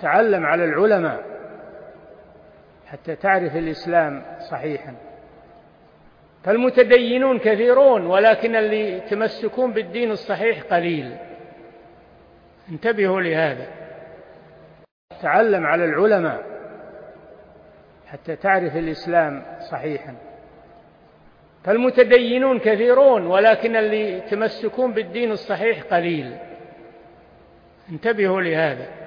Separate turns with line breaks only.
تعلم على العلماء حتى تعرف الإسلام صحيحا. فالمتدينون كثيرون ولكن اللي يتمسكون بالدين الصحيح قليل. انتبهوا لهذا. تعلم على العلماء حتى تعرف الإسلام صحيحا. فالمتدينون كثيرون ولكن اللي يتمسكون بالدين الصحيح قليل. انتبهوا لهذا.